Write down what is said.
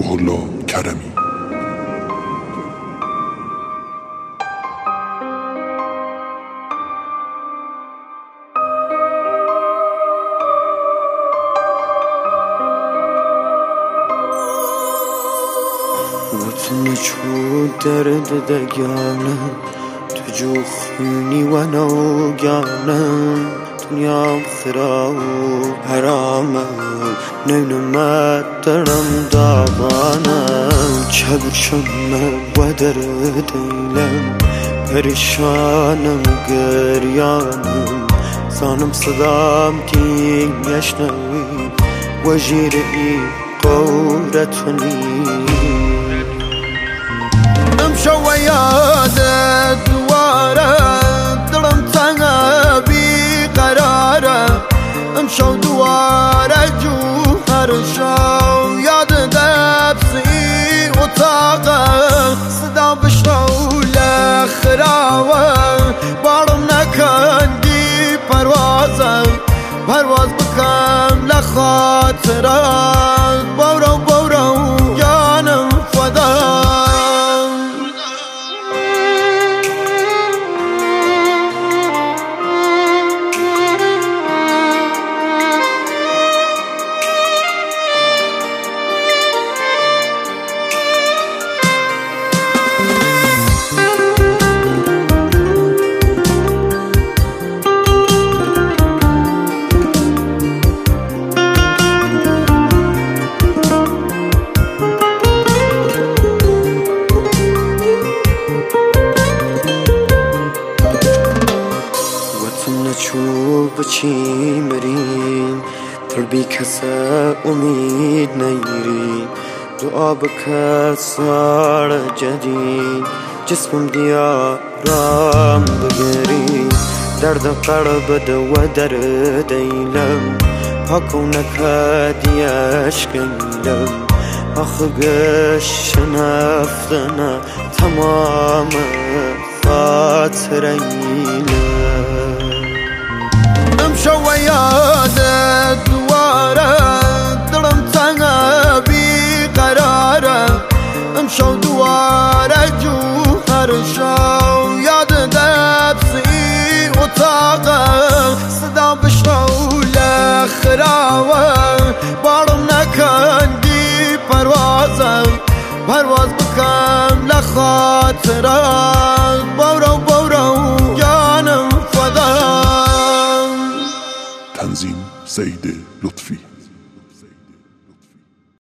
روح الله کرمی. وتن چو درد دگانم تو جو خونی و نوگانم دنیام خراب و حرامم نینمت درم داغانم چبشم و درد دیلم پریشانم گریانم زانم صدام کی میشنوی و جیری قورتنی امشو وياده دواره دلم تنها بی قراره امشو دواره جوهر شو یاد دبسی اتاقه صدا بشرو لخراوه بارم نکندی پروازه پرواز بکن لخاطره بورو بورو جانم فدا چو بچی مریم تربی کسا امید نیری دعا بکر سار جدید جسمم دیارم بگری درد قلب دو درد دیلم پاکو نکدی اشکیلم آخه گش نفتنه تمام خاطرینم امشو وياده دواره دلم تنها بی قراره امشو دواره جوهر شو یاد دبسی اتاقه صدا بشرو لخراوه بارم نکندی پروازه پرواز بکن لخاطره بورو بورو جانم فدا. تنظیم زید لطفی.